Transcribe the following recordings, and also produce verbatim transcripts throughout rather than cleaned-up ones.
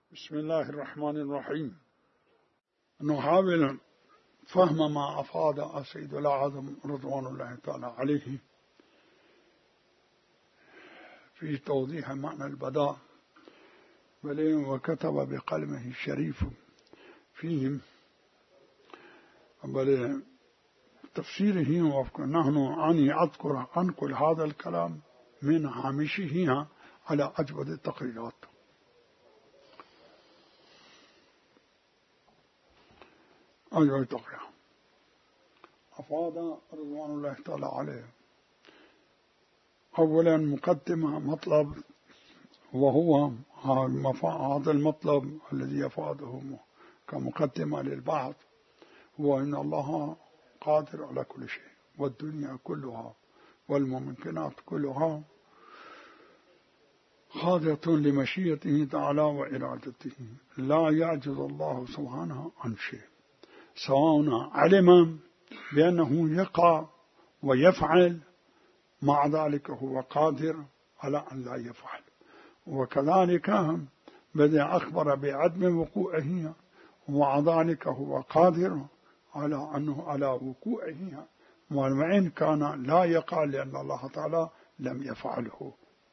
بسم الله الرحمن الرحيم. نحاول فهم ما أفاد سيد الأعظم رضوان الله تعالى عليه في توضيح معنى البداء، بل وكتب بقلمه الشريف فيهم بل تفسيره. ونحن أني أذكر أنقل هذا الكلام من هامشه على أجود التقريرات. أجود التقريرات أفاد رضوان الله تعالى عليه. أولا مقدمة مطلب، وهو هذا المطلب الذي يفاده كمقدمة للبعض، هو أن الله قادر على كل شيء، والدنيا كلها والممكنات كلها خاضعة لمشيئته تعالى وإرادته، لا يعجز الله سبحانه عن شيء، سواء علم بأنه يقع ويفعل، مع ذلك هو قادر على أن لا يفعل. وكذلك بدأ أخبر بعدم وقوعه، ومع ذلك هو قادر على أنه على وقوعه، وإن كان لا يقع لأن الله تعالى لم يفعله.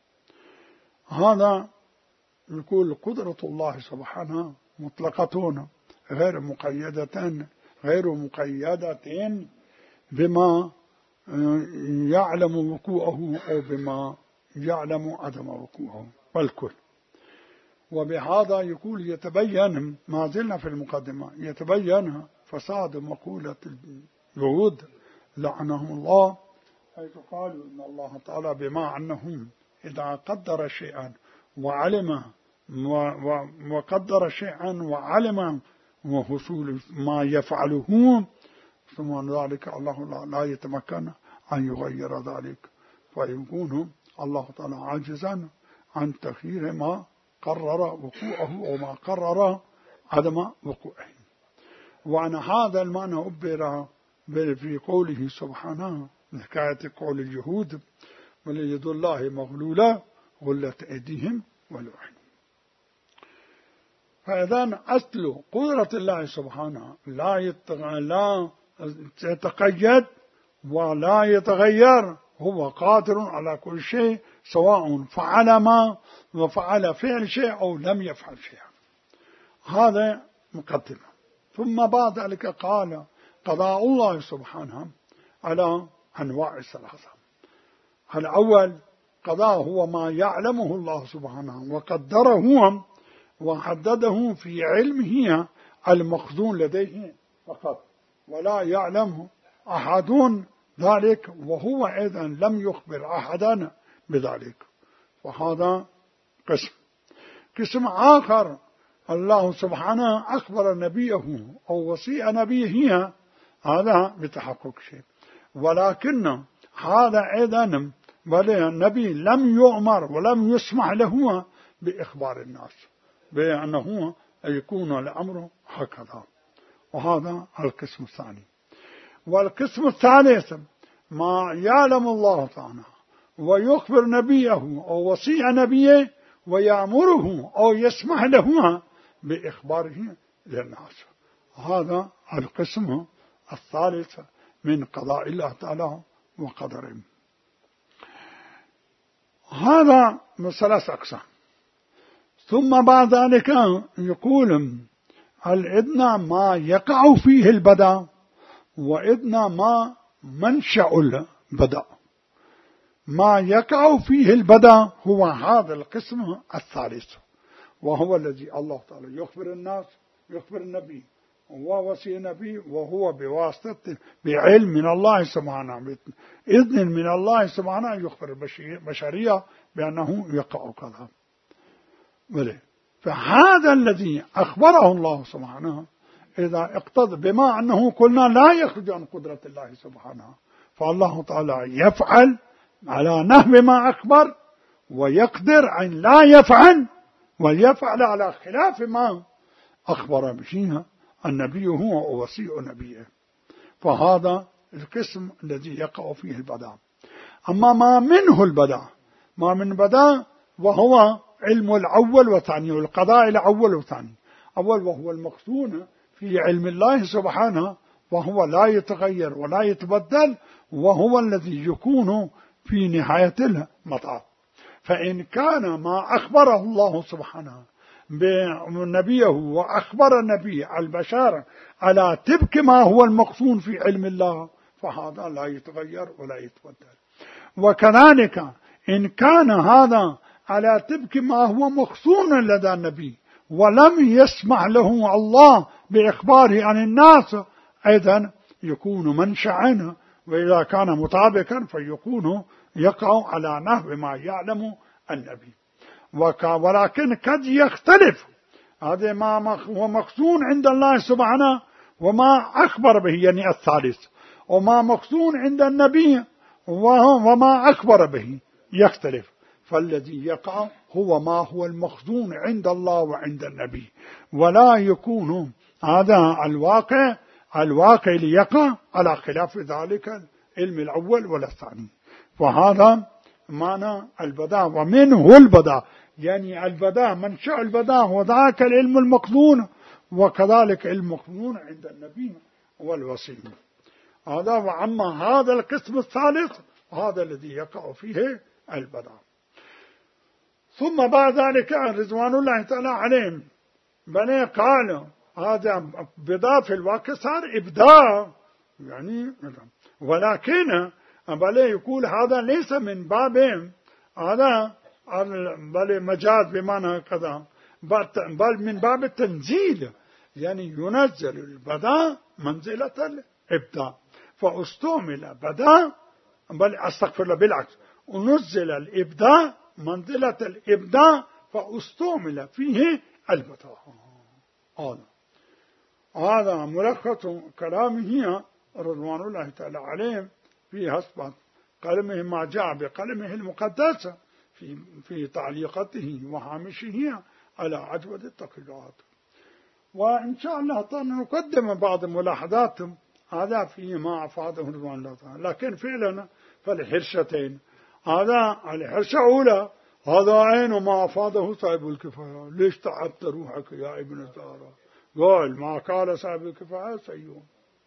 هذا يقول قدرة الله سبحانه مطلقة غير مقيدة غير مقيدة بما يعلم وقوعه أو بما يعلم عدم وقوعه والكل. وبهذا يقول يتبين، ما زلنا في المقدمة، يتبين فساد مقولة اليهود لعنهم الله، حيث قالوا إن الله تعالى بما أنهم إذا قدر شيئا وعلم وقدر شيئا وعلم وحصول ما يفعله، ثم ذلك الله لا يتمكن أن يغير ذلك، فيكون الله تعالى عاجزا عن تغيير ما قرر وقوعه وما قرر عدم وقوعه. وعن هذا المعنى عبر في قوله سبحانه حكاية قول اليهود وليد الله مغلولة غلت أيديهم ولعنوا. فإذا أصل قدرة الله سبحانه لا لا يتقيد ولا يتغير، هو قادر على كل شيء، سواء فعل ما وفعل فعل شيء أو لم يفعل شيء. هذا مقدمة. ثم بعد ذلك قال قضاء الله سبحانه على أنواع ثلاثة. الأول قضاء هو ما يعلمه الله سبحانه وقدره وحدده في علمه المخزون لديه فقط، ولا يعلمه أحد ذلك، وهو أيضا لم يخبر أحدا بذلك. وهذا قسم. قسم آخر الله سبحانه أخبر نبيه أو وصي نبيه، هذا بتحقق شيء، ولكن هذا أيضا النبي لم يؤمر ولم يسمح له بإخبار الناس بأنه يكون الأمر هكذا. وهذا القسم الثاني. والقسم الثالث ما يعلم الله تعالى ويخبر نبيه أو وصي نبيه ويأمره أو يسمح له بإخباره للناس. هذا القسم الثالث من قضاء الله تعالى وقدره. هذا من ثلاث أقسام. ثم بعد ذلك يقول الإذن ما يقع فيه البدء، وإذن ما منشأ البدء. ما يقع فيه البدء هو هذا القسم الثالث، وهو الذي الله تعالى يخبر الناس، يخبر النبي ووصي النبي، وهو بواسطة بعلم من الله سبحانه، إذن من الله سبحانه يخبر البشرية بأنه يقع كذا. فهذا الذي أخبره الله سبحانه إذا اقتضى بما أنه قلنا لا يخرج عن قدرة الله سبحانه، فالله تعالى يفعل على نحو ما أخبر، ويقدر أن لا يفعل ويفعل على خلاف ما أخبر به النبي هو وصي نبيه. فهذا القسم الذي يقع فيه البدء. أما ما منه البدء، ما من بدء وهو علم الأول والثاني، والقضاء الأول والثاني. أول وهو المقصود في علم الله سبحانه، وهو لا يتغير ولا يتبدل، وهو الذي يكون في نهاية المطاف. فإن كان ما أخبره الله سبحانه بنبيه وأخبر النبي البشر على تبك ما هو المقصود في علم الله، فهذا لا يتغير ولا يتبدل. وكذلك إن كان هذا على تبك ما هو مقصود لدى النبي ولم يسمح له الله بإخباره عن الناس، أيضا يكون منشأ، وإذا كان مطابقا فيكون يقع على نحو ما يعلم النبي. ولكن قد يختلف، هذا ما هو مقصود عند الله سبحانه وما أخبر به، يعني الثالث، وما مقصود عند النبي وما أخبر به يختلف. فالذي يقع هو ما هو المقصود عند الله وعند النبي، ولا يكون هذا الواقع الواقع ليقع على خلاف ذلك العلم الأول ولا الثاني. فهذا معنى البداء، ومنه البداء، يعني البداء منشأ البداء وذاك العلم المقصود، وكذلك علم المقصود عند النبي والوصي. هذا. وعما هذا القسم الثالث هذا الذي يقع فيه البداء. ثم بعد ذلك رضوان الله تعالى عليهم بني قال هذا بداء في الواقع صار إبداع، يعني ولكن بل يقول هذا ليس من باب هذا بل مجاز بمعنى كذا، بل من باب التنزيل، يعني ينزل البداء منزلة الإبداع، فاستعمل بداء، بل أستغفر الله بالعكس، ونزل الإبداع منزلة الإبداع فاستعمل فيه البداء. هذا هذا ملخص كلامه رضوان الله تعالى عليهم في حسب قلمه ما جاء بقلمه المقدس في في تعليقته وهامشه على عجوة التقريرات. وإن شاء الله تعالى نقدم بعض ملاحظات هذا فيما أفاده رضوان الله تعالى، لكن فعلا فالحرشتين، هذا الحرشة أولى هذا عين ما أفاده صاحب الكفاية. ليش تعبت روحك يا ابن الزهراء؟ قال ما قال صاحب الكفاية سيئون،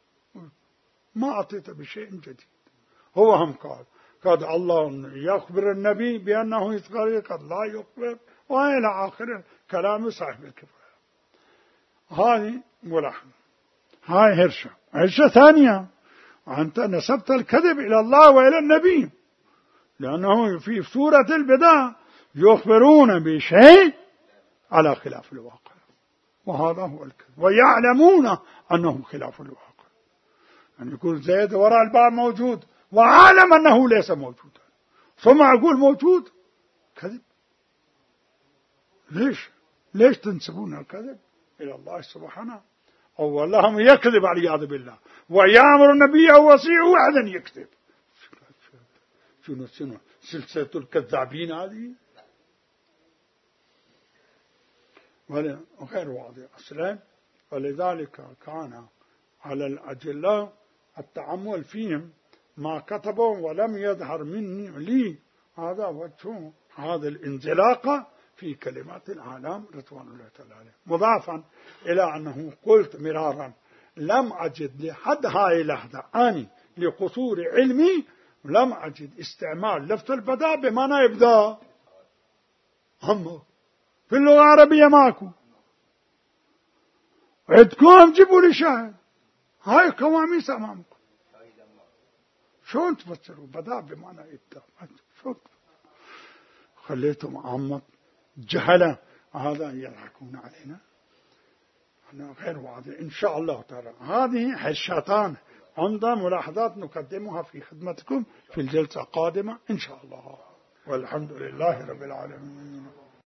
ما أعطيت بشيء جديد. هو هم قال قد الله يخبر النبي بأنه يتغير، قد لا يخبر، وإلى آخر كلام صاحب الكفاية. هذه ملاحظة. هاي هرشة. هرشة ثانية، أنت نسبت الكذب إلى الله وإلى النبي، لأنه في سورة البداية يخبرون بشيء على خلاف الواقع، وهذا هو الكذب، ويعلمون أنه خلاف الواقع. يعني يقول زيد وراء الباب موجود وعالم أنه ليس موجودا، ثم أقول موجود، كذب. ليش ليش تنسبون الكذب إلى الله سبحانه؟ أو اللهم يكذب والعياذ بالله، ويأمر النبي وصيه وحدا يكذب. شنو شنو سلسلة الكذابين هذه؟ وغير واضح أصلا. ولذلك كان على الأجلاء التعمل فيهم ما كتبوا ولم يظهر مني لي هذا وجه هذا الانزلاق في كلمات العالم رضوان الله تعالى عليه، مضافا إلى أنه قلت مرارا لم أجد لحد هاي اللحظة أني لقصور علمي لم أجد استعمال لفظ البداء بمعنى إبداع. هم في اللغة العربية ماكو. عندكم جيبوا لي شاهد، هاي قواميس أمامكم، شلون تفسروا بداء بمعنى إبداع؟ شلون خليتم عامة جهلة هذا يضحكون علينا؟ أنا غير واضح. إن شاء الله تعالى هذه حشتان عندنا ملاحظات نقدمها في خدمتكم في الجلسة القادمة إن شاء الله، والحمد لله رب العالمين.